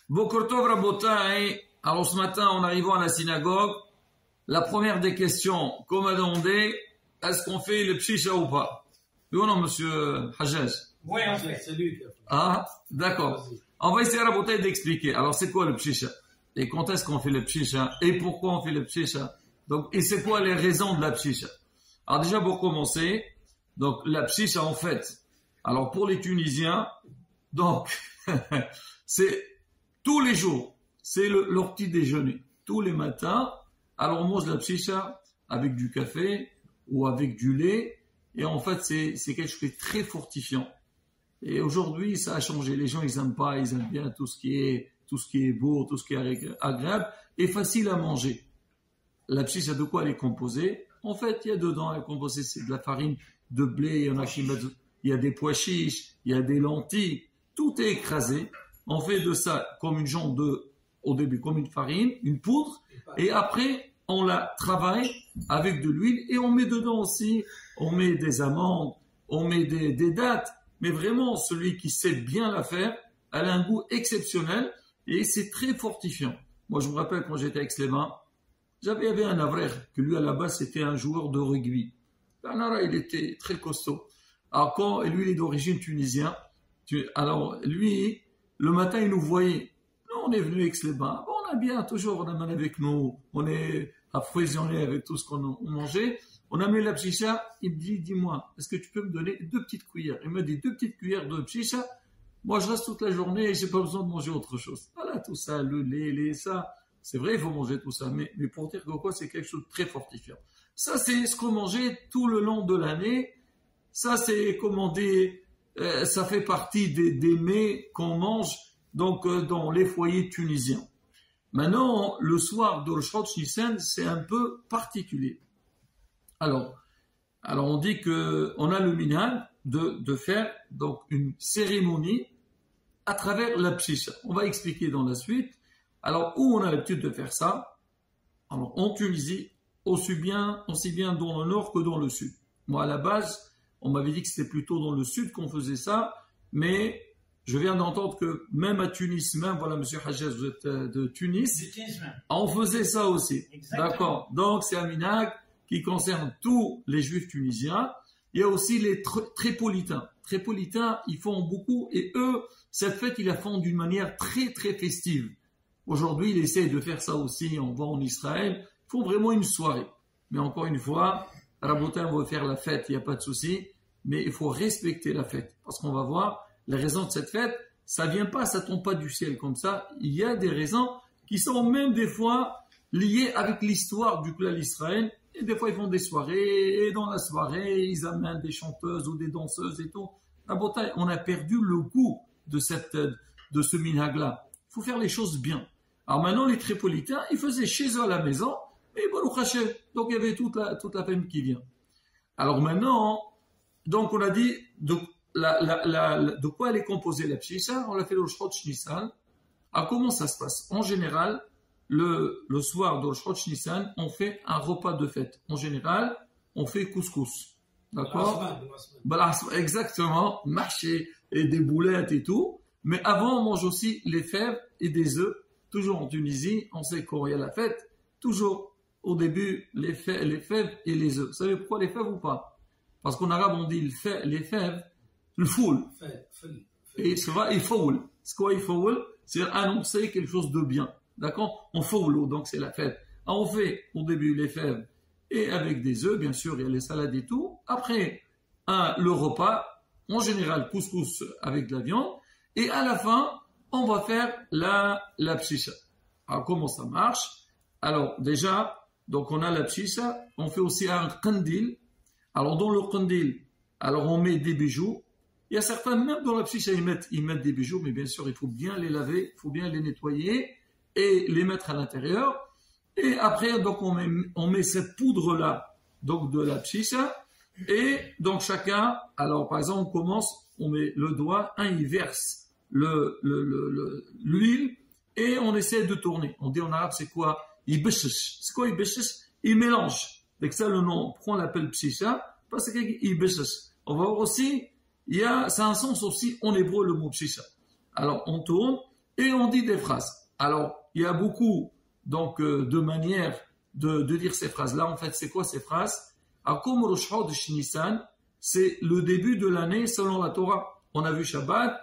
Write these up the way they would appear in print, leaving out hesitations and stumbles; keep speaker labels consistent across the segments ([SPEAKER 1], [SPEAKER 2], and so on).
[SPEAKER 1] Boker Tov Rabotai. Alors ce matin, en arrivant à la synagogue, la première des questions qu'on m'a demandé, est-ce qu'on fait le pshisha ou pas? Oui ou non, monsieur Hajjaj?
[SPEAKER 2] Oui, en fait, c'est lui qui a fait.
[SPEAKER 1] Ah, d'accord. On va essayer Rabotai d'expliquer. Alors c'est quoi le pshisha? Et quand est-ce qu'on fait le pshisha? Et pourquoi on fait le pshisha? Donc, et c'est quoi les raisons de la pshisha? Alors déjà pour commencer, donc la pshisha en fait, alors pour les Tunisiens, donc c'est tous les jours, c'est leur petit déjeuner. Tous les matins, alors on mange la pshisha avec du café ou avec du lait. Et en fait, c'est quelque chose qui est très fortifiant. Et aujourd'hui, ça a changé. Les gens, ils aiment pas, ils aiment bien tout ce qui est beau, tout ce qui est agréable et facile à manger. La pshisha, de quoi elle est composée? En fait, il y a dedans, elle est composée, c'est de la farine de blé, il y en a qui mettent, il y a des pois chiches, il y a des lentilles. Tout est écrasé. On fait de ça comme une genre au début, comme une farine, une poudre, et après, on la travaille avec de l'huile, et on met dedans aussi, on met des amandes, on met des dattes, mais vraiment, celui qui sait bien la faire, elle a un goût exceptionnel, et c'est très fortifiant. Moi, je me rappelle quand j'étais à Aix-les-Bains, il y avait un avraire, que lui, à la base, c'était un joueur de rugby. Il était très costaud. Alors, lui, il est d'origine tunisienne, alors, lui, le matin, il nous voyait. Nous, on est venu avec Aix-les-Bains. Bon, on a bien, toujours, on amène avec nous. On est approvisionné avec tout ce qu'on mangeait. On a mis la pshisha. Il me dit, dis-moi, est-ce que tu peux me donner 2 petites cuillères? Il me dit 2 petites cuillères de pshisha. Moi, je reste toute la journée et j'ai pas besoin de manger autre chose. Voilà, tout ça, le lait, ça. C'est vrai, il faut manger tout ça. Mais pour dire que quoi, c'est quelque chose de très fortifiant. Ça, c'est ce qu'on mangeait tout le long de l'année. Ça, c'est commandé. Ça fait partie des mets qu'on mange donc dans les foyers tunisiens. Maintenant, le soir de Rosh Nissan, c'est un peu particulier. Alors on dit que on a le minhag de faire donc une cérémonie à travers la pshisha. On va expliquer dans la suite. Alors où on a l'habitude de faire ça? Alors en Tunisie, aussi bien dans le nord que dans le sud. Moi à la base, on m'avait dit que c'était plutôt dans le sud qu'on faisait ça, mais je viens d'entendre que même à Tunis, même, voilà, monsieur Hajjaz, vous êtes de Tunis, on faisait ça aussi. Exactement. D'accord. Donc, c'est un minhag qui concerne tous les juifs tunisiens. Il y a aussi les Tripolitains. Tripolitains, ils font beaucoup, et eux, cette fête, ils la font d'une manière très, très festive. Aujourd'hui, ils essayent de faire ça aussi, on va en Israël. Ils font vraiment une soirée. Mais encore une fois, Rabotin veut faire la fête, il n'y a pas de souci, mais il faut respecter la fête. Parce qu'on va voir, les raisons de cette fête, ça vient pas, ça tombe pas du ciel comme ça. Il y a des raisons qui sont même des fois liées avec l'histoire du clan d'Israël. Et des fois, ils font des soirées, et dans la soirée, ils amènent des chanteuses ou des danseuses et tout. Rabotin, on a perdu le goût de ce minhag-là. Il faut faire les choses bien. Alors maintenant, les Tripolitains, ils faisaient chez eux à la maison, et Baruch Hashem. Donc il y avait toute la famille qui vient. Alors maintenant, donc on a dit de quoi elle est composée la pshisha. On l'a fait le Rosh Nissan. Alors comment ça se passe? En général, le soir de Rosh Nissan, on fait un repas de fête. En général, on fait couscous. D'accord? Exactement, marché et des boulettes et tout. Mais avant, on mange aussi les fèves et des œufs. Toujours en Tunisie, on sait quand il y a la fête, toujours au début, les fèves et les œufs. Vous savez pourquoi les fèves ou pas? Parce qu'en arabe, on dit les fèves, le foul. Et c'est vrai, il foul. C'est quoi il foul? C'est annoncer quelque chose de bien. D'accord? On foul, donc c'est la fête. Alors on fait au début les fèves et avec des œufs, bien sûr, il y a les salades et tout. Après, le repas, en général, couscous avec de la viande. Et à la fin, on va faire la pshisha. Alors comment ça marche? Alors déjà, donc on a la pshisha, on fait aussi un qandil. Alors dans le qandil, alors on met des bijoux. Il y a certains, même dans la pshisha, ils mettent des bijoux, mais bien sûr, il faut bien les laver, il faut bien les nettoyer et les mettre à l'intérieur. Et après, donc on met cette poudre-là, donc de la pshisha. Et donc chacun, alors par exemple, on met le doigt, il verse l'huile et on essaie de tourner. On dit en arabe, c'est quoi? C'est quoi il mélange. Donc ça, le nom, pourquoi on l'appelle pshisha? Parce que on va voir aussi, c'est un sens aussi en hébreu le mot pshisha. Alors on tourne et on dit des phrases. Alors, il y a beaucoup donc de manières de dire ces phrases-là. En fait, c'est quoi ces phrases? Alors, comme Rosh Chodesh Nissan, c'est le début de l'année selon la Torah. On a vu Shabbat,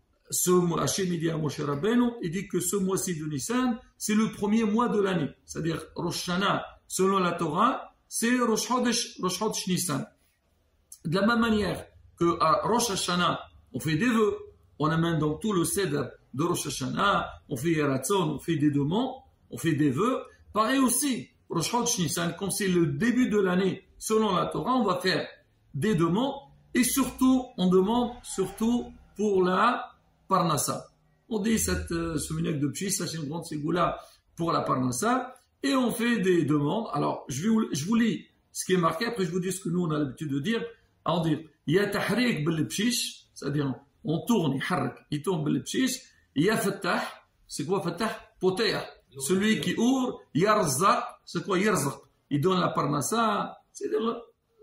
[SPEAKER 1] Hachem dit à Moshe Rabbeinu, il dit que ce mois-ci de Nissan, c'est le premier mois de l'année. C'est-à-dire Rosh Hashanah, selon la Torah, c'est Rosh Chodesh Nissan. De la même manière que à Rosh Hashanah, on fait des vœux, on amène donc tout le Seder de Rosh Hashanah, on fait Yeratzon, on fait des demandes, on fait des vœux. Pareil aussi, Rosh Chodesh Nissan, comme c'est le début de l'année, selon la Torah, on va faire des demandes, et surtout, on demande surtout pour la Parnassa. On dit ce minag de Pshis, c'est une grande ségoula pour la Parnassa, et on fait des demandes. Alors, je vous lis ce qui est marqué, après je vous dis ce que nous on a l'habitude de dire. On dit, il y a tahrik bil pshish, c'est-à-dire on tourne, il tourne bil pshish, il y a fattah, c'est quoi fattah? Poter, celui qui ouvre, yarzaq, c'est quoi yarzaq? Il donne la Parnassa, c'est-à-dire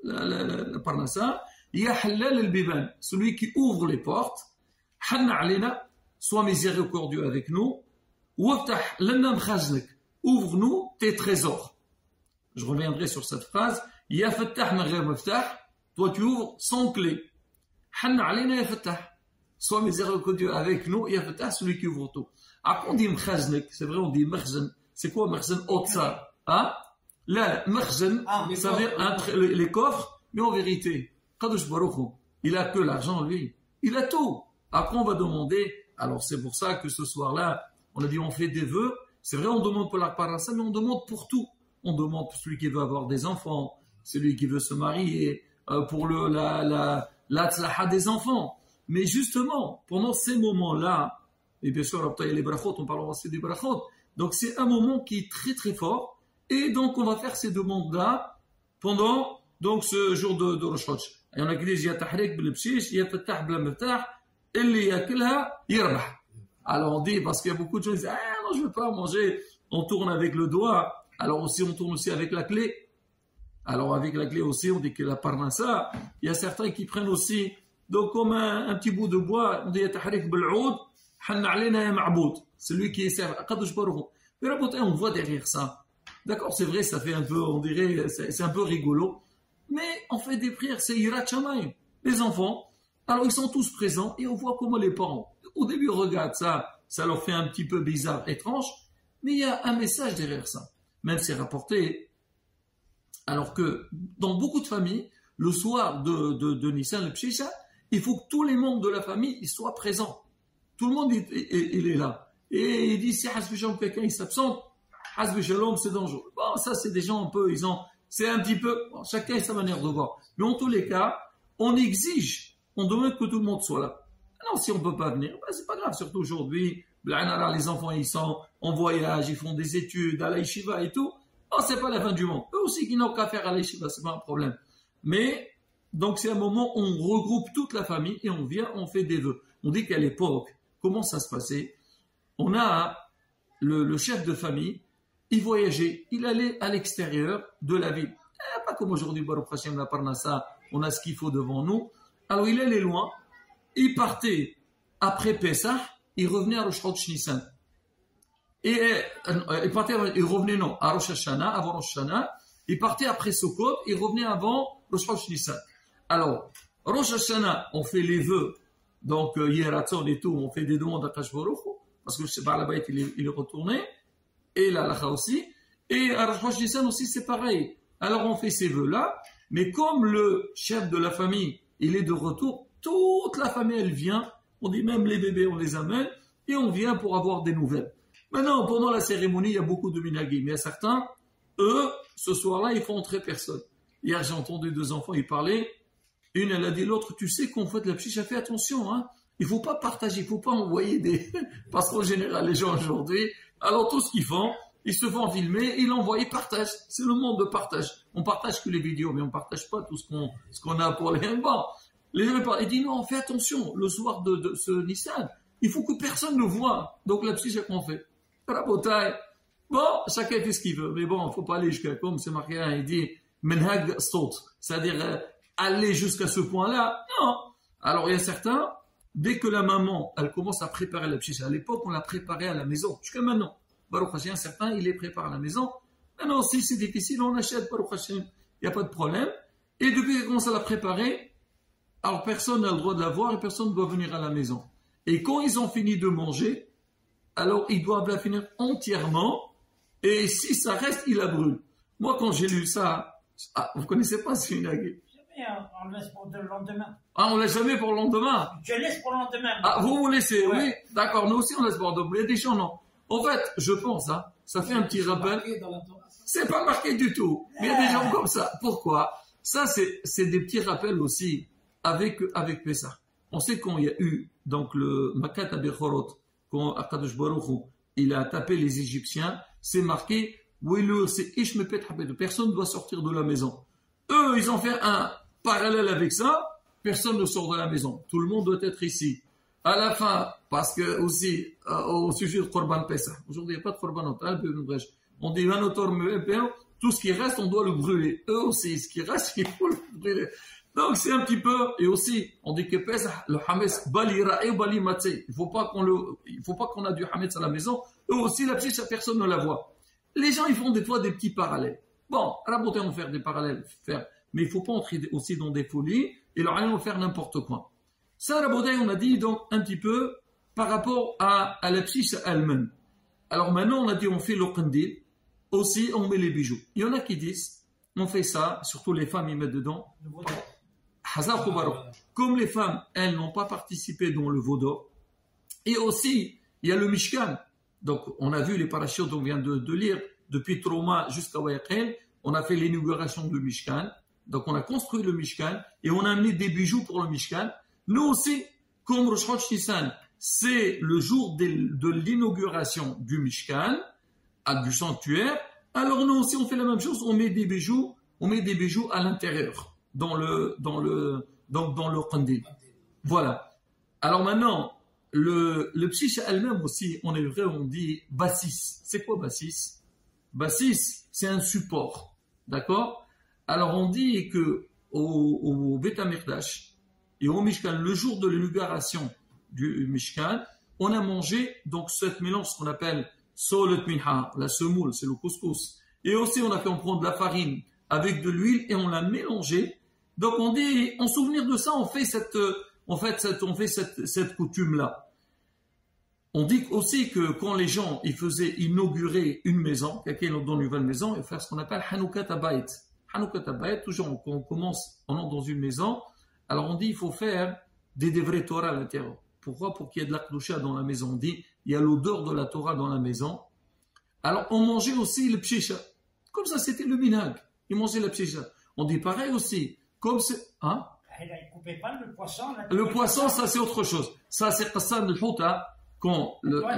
[SPEAKER 1] la Parnassa, il y a halal al-biban, celui qui ouvre les portes, hanna alina, sois miséricordieux avec nous, waftah lana mkhaznak, ouvre-nous tes trésors. Je reviendrai sur cette phrase, ya fattah min ghayr maftah, toi tu ouvres sans clé. Hanna alina ya fattah, sois miséricordieux avec nous, ya fattah, celui qui ouvre tout. Après on dit mkhaznak, c'est vrai on dit makhzan, c'est quoi makhzan? Otsa, hein? Là, makhzan, ça veut dire les coffres, mais en vérité, Kadosh Baruch Hu, il a que l'argent lui, il a tout. Après on va demander, alors c'est pour ça que ce soir-là, on a dit on fait des vœux, c'est vrai on demande pour la parnassa, mais on demande pour tout. On demande pour celui qui veut avoir des enfants, celui qui veut se marier, pour la tzlaha des enfants. Mais justement, pendant ces moments-là, et bien sûr, il y a les brachot, on parlera aussi des brachot, donc c'est un moment qui est très très fort, et donc on va faire ces demandes-là pendant donc ce jour de Rosh Chodesh. Il y en a qui disent, il y a tahrik bil pshish, il y a fattah bil maftah, illi yakelha yirbah. Alors on dit, parce qu'il y a beaucoup de gens qui disent, ah non, je veux pas manger, on tourne avec le doigt, alors aussi on tourne aussi avec la clé. Alors avec la clé aussi, on dit que la parnassa, il y a certains qui prennent aussi, donc comme un petit bout de bois, on dit, il y a tahrik bil oud, hanna alina ya ma'boud, celui qui est servi, Kadosh Baruch Hu. Mais là, on voit derrière ça. D'accord, c'est vrai, ça fait un peu, on dirait, c'est un peu rigolo, mais on fait des prières, c'est Yirat Shamayim. Les enfants, alors ils sont tous présents et on voit comment les parents, au début, regardent ça, ça leur fait un petit peu bizarre, étrange, mais il y a un message derrière ça. Même c'est rapporté, alors que dans beaucoup de familles, le soir de Nissan, le Pshisha, il faut que tous les membres de la famille ils soient présents. Tout le monde il est là. Et il dit, si Hasbi Shalom, quelqu'un il s'absente, Hasbi Shalom, c'est dangereux. Bon, ça c'est des gens un peu, c'est un petit peu, bon, chacun a sa manière de voir. Mais en tous les cas, on exige, on demande que tout le monde soit là. Non, si on ne peut pas venir, ben, c'est pas grave, surtout aujourd'hui, les enfants ils sont en voyage, ils font des études à la yeshiva et tout. Oh, c'est pas la fin du monde. Eux aussi qui n'ont qu'à faire à la yeshiva, c'est pas un problème. Mais, donc c'est un moment où on regroupe toute la famille et on vient, on fait des vœux. On dit qu'à l'époque, comment ça se passait? On a le chef de famille, il voyageait, il allait à l'extérieur de la ville. Pas comme aujourd'hui, Baruch Hashem, la Parnassa, on a ce qu'il faut devant nous. Alors il allait loin, il partait après Pessah, il revenait à Rosh Chodesh Nissan. Et il revenait non, à Rosh Hashanah, avant Rosh Hashanah, il partait après Sukkot, il revenait avant Rosh Chodesh Nissan. Alors, Rosh Hashanah, on fait les vœux, donc Yeratzon et tout, on fait des demandes à Kadosh Baruch Hu, parce que c'est par la bête, il est retourné, et la Lacha aussi, et à Rosh Chodesh Nissan aussi, c'est pareil. Alors on fait ces vœux-là, mais comme le chef de la famille, il est de retour, toute la famille, elle vient, on dit même les bébés, on les amène, et on vient pour avoir des nouvelles. Maintenant, pendant la cérémonie, il y a beaucoup de minagim, mais il y a certains, eux, ce soir-là, ils font entrer personne. Hier, j'ai entendu deux enfants, ils parlaient, une, elle a dit l'autre, tu sais qu'on fait de la pchicha, fais attention, hein, il faut pas partager, il faut pas envoyer des, parce qu'en général, les gens aujourd'hui, alors tout ce qu'ils font, ils se font filmer, ils l'envoient, ils partagent. C'est le monde de partage. On partage que les vidéos, mais on partage pas tout ce qu'on a pour les bon. Les gens ils disent non, fais attention, le soir de ce Nissan, il faut que personne ne voit. Donc la psyché qu'on fait. Rabotai. Bon, chacun fait ce qu'il veut, mais bon, il faut pas aller jusqu'à comme c'est marqué, il dit menhag sot, c'est-à-dire aller jusqu'à ce point-là. Non. Alors il y a certains, dès que la maman, elle commence à préparer la pchicha, à l'époque, on l'a préparée à la maison, jusqu'à maintenant. Baruch Hashem, certains, ils les préparent à la maison. Maintenant, si c'est difficile, on achète, Baruch Hashem, il n'y a pas de problème. Et depuis qu'elle commence à la préparer, alors personne n'a le droit de la voir et personne ne doit venir à la maison. Et quand ils ont fini de manger, alors ils doivent la finir entièrement, et si ça reste, ils la brûlent. Moi, quand j'ai lu ça, vous ne connaissez pas ce minhag?
[SPEAKER 2] On laisse pour le lendemain.
[SPEAKER 1] Ah, on ne laisse jamais pour le lendemain.
[SPEAKER 2] Je laisse pour le lendemain.
[SPEAKER 1] Ah, vous laissez,
[SPEAKER 2] ouais.
[SPEAKER 1] Oui. D'accord, nous aussi on laisse pour le lendemain. Il y a des gens, non. En fait, je pense, ça fait un petit rappel. C'est pas marqué du tout. Mais il y a des gens comme ça. Pourquoi? Ça, c'est des petits rappels aussi avec Pessah. On sait quand il y a eu, donc, le Makat Abechorot, quand Akadosh Baruch Hu, il a tapé les Égyptiens, c'est marqué, personne ne doit sortir de la maison. Eux, ils ont fait un parallèle avec ça, personne ne sort de la maison. Tout le monde doit être ici. À la fin, parce que aussi, au sujet de Korban Pessah, aujourd'hui, il n'y a pas de Korban, on dit, tout ce qui reste, on doit le brûler. Eux aussi, ce qui reste, il faut le brûler. Donc, c'est un petit peu, et aussi, on dit que Pessah, le Hametz, balira et bali matzeh. Il faut pas qu'on a du Hametz à la maison. Eux aussi, la petite, personne ne la voit. Les gens, ils font des fois des petits parallèles. Bon, à la beauté, on va faire des parallèles, mais il faut pas entrer aussi dans des folies, et leur rien faire n'importe quoi. Ça, à la beauté, on a dit donc un petit peu par rapport à la psiche elle-même. Alors maintenant, on a dit on fait le qandil, aussi on met les bijoux. Il y en a qui disent, on fait ça, surtout les femmes, ils mettent dedans. Hazar Koubarou. Comme les femmes, elles n'ont pas participé dans le Vaudor. Et aussi, il y a le Mishkan. Donc, on a vu les parachutes qu'on vient de lire, depuis Trauma jusqu'à Wayaqel, on a fait l'inauguration du Mishkan. Donc, on a construit le Mishkan et on a amené des bijoux pour le Mishkan. Nous aussi, comme Rosh Hashanah, c'est le jour de l'inauguration du Mishkan, du sanctuaire. Alors, nous aussi, on fait la même chose, on met des bijoux à l'intérieur, dans le qandil. Voilà. Alors maintenant, le psiche elle-même aussi, on est vrai, on dit bassis. C'est quoi bassis? Bassis, c'est un support. D'accord? Alors on dit que au Beth Amikdash et au Mishkan, le jour de l'inauguration du Mishkan, on a mangé donc cette mélange qu'on appelle solet minha, la semoule, c'est le couscous. Et aussi on a fait prendre de la farine avec de l'huile et on l'a mélangé. Donc on dit, en souvenir de ça, on fait cette coutume-là. On dit aussi que quand les gens ils faisaient inaugurer une maison, quelqu'un dans une nouvelle maison, ils faisaient ce qu'on appelle Hanoukat Abayt. Hanoukat Abayt, toujours quand on entre dans une maison, alors on dit il faut faire des vrais Torah à l'intérieur. Pourquoi? Pour qu'il y ait de la Kedusha dans la maison. On dit il y a l'odeur de la Torah dans la maison. Alors on mangeait aussi le pshisha. Comme ça c'était le minhag. Ils mangeaient le pshisha. On dit pareil aussi. Comme c'est... Hein?
[SPEAKER 2] Il ne coupait pas le poisson.
[SPEAKER 1] Le poisson, ça c'est autre chose. Ça c'est Qassan al-Houta. Quand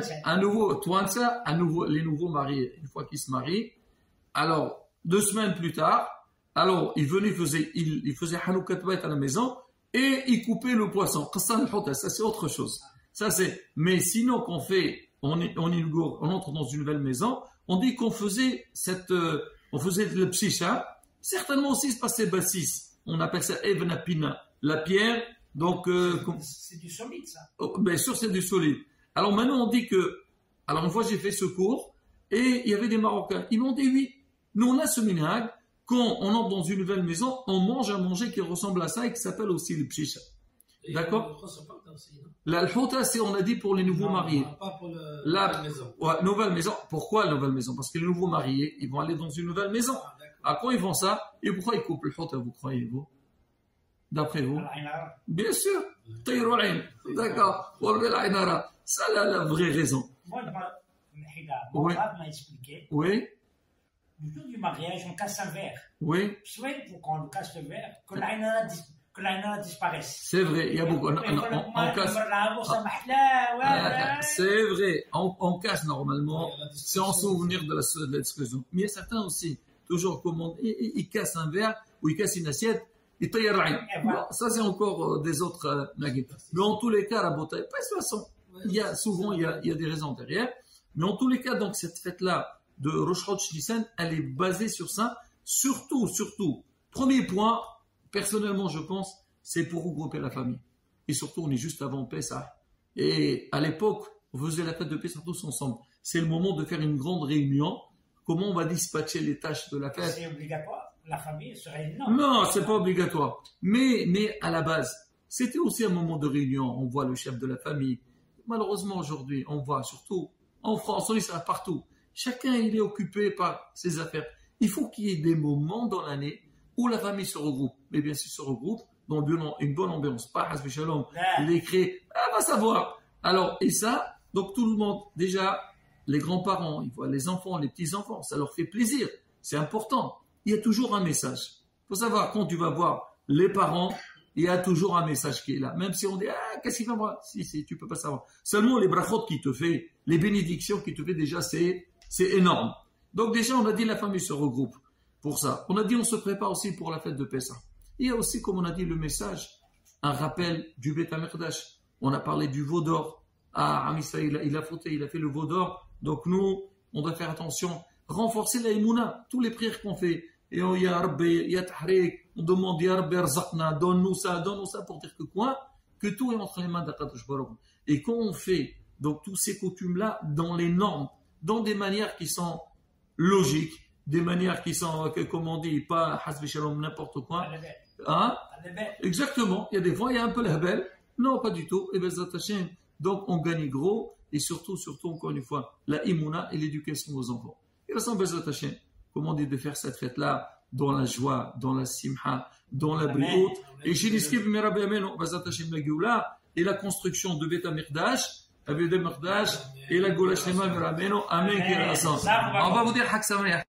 [SPEAKER 1] les nouveaux mariés, une fois qu'ils se marient, alors 2 semaines plus tard, alors ils venaient, ils faisaient Hanoukat Bayt à la maison et ils coupaient le poisson. Qassan al-Houta, ça c'est autre chose. Ça c'est. Mais sinon qu'on fait, on entre dans une nouvelle maison, on dit qu'on faisait le pshisha. Certainement aussi il se passait bassis. On appelle ça Evna Pina, la pierre. Donc
[SPEAKER 2] c'est du solide ça.
[SPEAKER 1] Bien sûr c'est du solide. Alors maintenant on dit que, alors une fois j'ai fait ce cours et il y avait des Marocains, ils m'ont dit oui, nous on a ce minhag, quand on entre dans une nouvelle maison, on mange un manger qui ressemble à ça et qui s'appelle aussi le pshisha. D'accord? La houta, c'est on a dit pour les nouveaux mariés.
[SPEAKER 3] Pas pour la maison.
[SPEAKER 1] Ouais, nouvelle maison. Pourquoi la nouvelle maison? Parce que les nouveaux mariés, ils vont aller dans une nouvelle maison. À quoi ils font ça? Et pourquoi ils coupent le houta, vous croyez vous? D'après vous? Bien sûr. D'accord. Ça, la vraie raison.
[SPEAKER 2] Mon père m'a expliqué.
[SPEAKER 1] Oui.
[SPEAKER 2] Le jour du mariage, on casse un verre.
[SPEAKER 1] Oui.
[SPEAKER 2] Soit pour qu'on casse le verre, que l'Aïnara disparaisse.
[SPEAKER 1] C'est vrai, il y a beaucoup. On casse. C'est vrai, on casse normalement, c'est en souvenir de l'exclusion. Mais il y a certains aussi, toujours commandent, ils cassent un verre ou ils cassent une assiette. Ça c'est encore des autres naguets. Mais en tous les cas, la beauté, pas de toute façon, il y a des raisons derrière. Mais en tous les cas, donc cette fête-là de Rosh Hashanah, elle est basée sur ça. Surtout, premier point, personnellement je pense, c'est pour regrouper la famille. et surtout on est juste avant Pessah. Et à l'époque, on faisait la fête de Pessah tous ensemble. C'est le moment de faire une grande réunion. Comment on va dispatcher les tâches de la fête?
[SPEAKER 2] C'est obligatoire, la famille se réunit.
[SPEAKER 1] Non, c'est pas obligatoire. Mais à la base, c'était aussi un moment de réunion. On voit le chef de la famille. Malheureusement, aujourd'hui, on voit surtout en France, en Israël, partout. Chacun, il est occupé par ses affaires. Il faut qu'il y ait des moments dans l'année où la famille se regroupe. Mais bien sûr, se regroupe dans une bonne ambiance. Pas Hasbi Shalom, les cris, va savoir. Alors, et ça, donc tout le monde, déjà, les grands-parents, ils voient les enfants, les petits-enfants, ça leur fait plaisir. C'est important. Il y a toujours un message. Il faut savoir, quand tu vas voir les parents, il y a toujours un message qui est là. Même si on dit, qu'est-ce qu'il va voir? Si, tu peux pas savoir. Seulement les brachot qui te fait, les bénédictions qui te fait déjà, c'est énorme. Donc déjà, on a dit la famille se regroupe pour ça. On a dit on se prépare aussi pour la fête de Pessah. Il y a aussi, comme on a dit, le message, un rappel du Beth HaMikdash. On a parlé du veau d'or. Am Israël, il a fauté, il a fait le veau d'or. Donc nous, on doit faire attention, renforcer la Emouna, tous les prières qu'on fait. Et on y a Rabbi, ya Tahrik, on demande ya Rabbi Arzaqna, donne-nous ça pour dire que quoi? Que tout est entre les mains d'Akadosh Baruch. Et quand on fait donc tous ces coutumes-là dans les normes, dans des manières qui sont logiques, des manières qui sont, comme on dit, pas hasbi shalom, n'importe quoi. Hein? Exactement. Il y a des fois, il y a un peu l'habel. Non, pas du tout. Et Bezat Hashem. Donc, on gagne gros. Et surtout, encore une fois, la imuna et l'éducation aux enfants. Et là, sans Bezat Hashem, comment on dit de faire cette fête-là dans la joie, dans la simha, dans la brioute. Et chez l'Iskib, Merabi Amen, Bezat Hashem, la Géoula, et la construction de Beth HaMikdash, et la Goula Shlema, Merabi Amen, Amen, on va vous dire Hak Samayah.